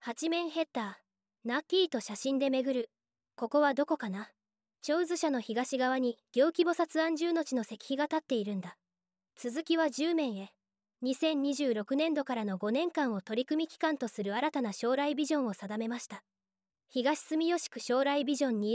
八面ヘッダー、ナッキーと写真で巡る。ここはどこかな。長寿社の東側に行基菩薩安住の地の石碑が立っているんだ。続きは10面へ。2026年度からの5年間を取り組み期間とする新たな将来ビジョンを定めました。東住吉区将来ビジョン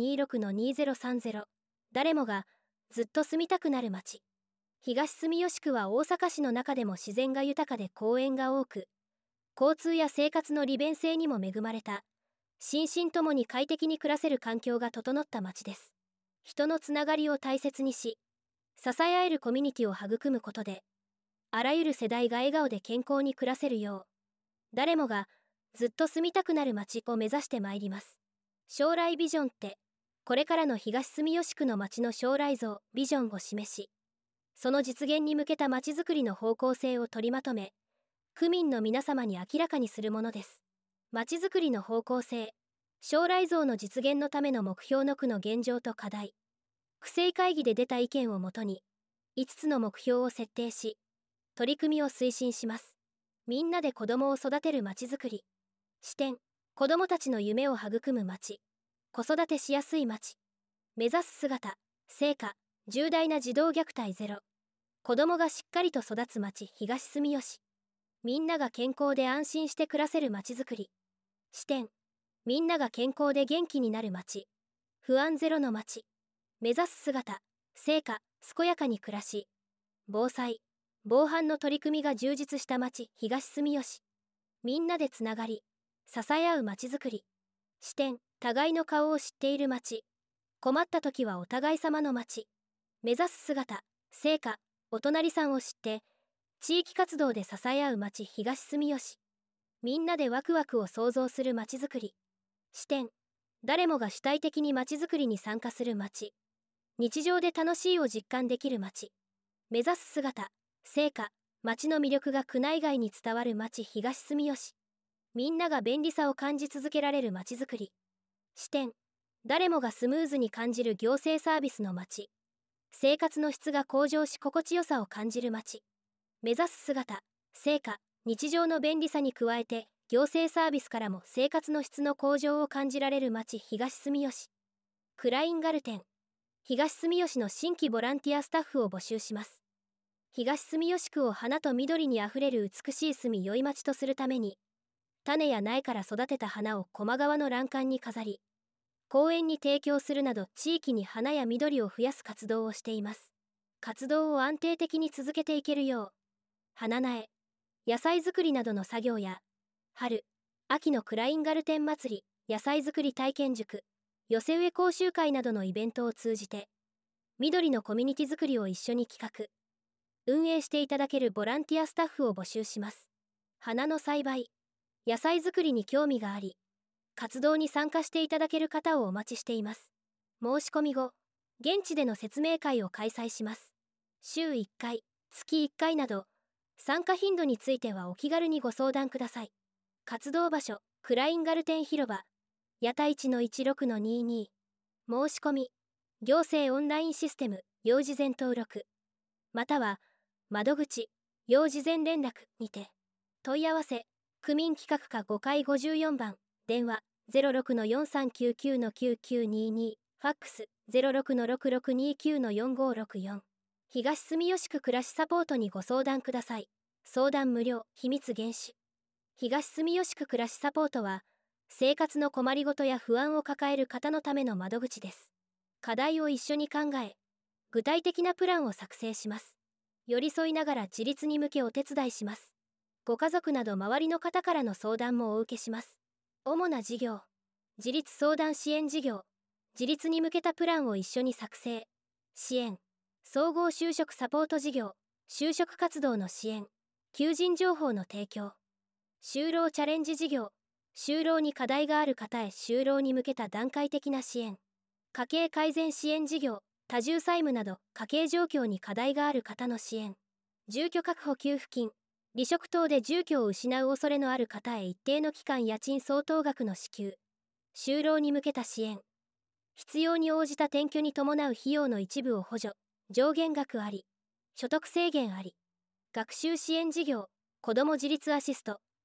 2026-2030。誰もがずっと住みたくなる街。東住吉区は大阪市の中でも自然が豊かで公園が多く、交通や生活の利便性にも恵まれた、心身ともに快適に暮らせる環境が整った街です。人のつながりを大切にし、支え合えるコミュニティを育むことで、あらゆる世代が笑顔で健康に暮らせるよう、誰もがずっと住みたくなる街を目指してまいります。将来ビジョンって、これからの東住吉区の街の将来像、ビジョンを示し、その実現に向けた街づくりの方向性を取りまとめ、区民の皆様に明らかにするものです。街づくりの方向性、将来像の実現のための目標の区の現状と課題、区政会議で出た意見をもとに、5つの目標を設定し、取り組みを推進します。みんなで子供を育てる街づくり。視点、子供たちの夢を育む街。子育てしやすい街。目指す姿、成果、重大な児童虐待ゼロ。子供がしっかりと育つ街、東住吉。みんなが健康で安心して暮らせる街づくり。視点、みんなが健康で元気になる街。不安ゼロの街。目指す姿、成果、健やかに暮らし。防災、防犯の取り組みが充実した街、東住吉。みんなでつながり、支え合う街づくり。視点、互いの顔を知っている街。困った時はお互い様の街。目指す姿、成果、お隣さんを知って、地域活動で支え合う街、東住吉。みんなでワクワクを創造する街づくり。視点、誰もが主体的に街づくりに参加する街。日常で楽しいを実感できる街。目指す姿、成果、街の魅力が区内外に伝わる街、東住吉。みんなが便利さを感じ続けられる街づくり。視点、誰もがスムーズに感じる行政サービスの街。生活の質が向上し心地よさを感じる街。目指す姿、成果、日常の便利さに加えて、行政サービスからも生活の質の向上を感じられる街、東住吉。クラインガルテン。東住吉の新規ボランティアスタッフを募集します。東住吉区を花と緑にあふれる美しい住みよい町とするために、種や苗から育てた花を高麗川の欄干に飾り、公園に提供するなど地域に花や緑を増やす活動をしています。活動を安定的に続けていけるよう、花苗、野菜作りなどの作業や、春、秋のクラインガルテン祭り、野菜作り体験塾、寄せ植え講習会などのイベントを通じて、緑のコミュニティ作りを一緒に企画、運営していただけるボランティアスタッフを募集します。花の栽培、野菜作りに興味があり、活動に参加していただける方をお待ちしています。申し込み後、現地での説明会を開催します。週1回、月1回など、参加頻度についてはお気軽にご相談ください。活動場所、クラインガルテン広場、屋台地の 16-22。申し込み、行政オンラインシステム、要事前登録、または、窓口、要事前連絡にて。問い合わせ、区民企画課5階54番、電話、06-4399-9922、ファックス、06-6629-4564。東住吉区暮らしサポートにご相談ください。相談無料、秘密厳守。東住吉区暮らしサポートは、生活の困りごとや不安を抱える方のための窓口です。課題を一緒に考え、具体的なプランを作成します。寄り添いながら自立に向けお手伝いします。ご家族など周りの方からの相談もお受けします。主な事業、自立相談支援事業、自立に向けたプランを一緒に作成、支援、総合就職サポート事業、就職活動の支援、求人情報の提供、就労チャレンジ事業、就労に課題がある方へ就労に向けた段階的な支援、家計改善支援事業、多重債務など家計状況に課題がある方の支援、住居確保給付金、離職等で住居を失う恐れのある方へ一定の期間家賃相当額の支給、就労に向けた支援、必要に応じた転居に伴う費用の一部を補助、上限額あり、所得制限あり、学習支援事業、子ども自立アシスト、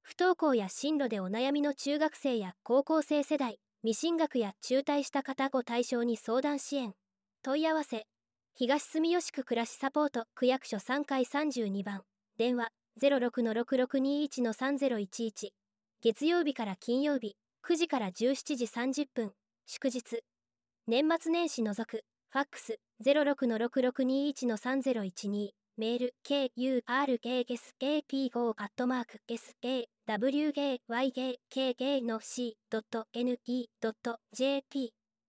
不登校や進路でお悩みの中学生や高校生世代、未進学や中退した方を対象に相談支援。問い合わせ。東住吉区暮らしサポート区役所3階32番。電話06-6621-3011。月曜日から金曜日、9時から17時30分。祝日。年末年始除く。ファックス06-6621-3012。メール kurksap5@sawjyk.no.c.ne.jp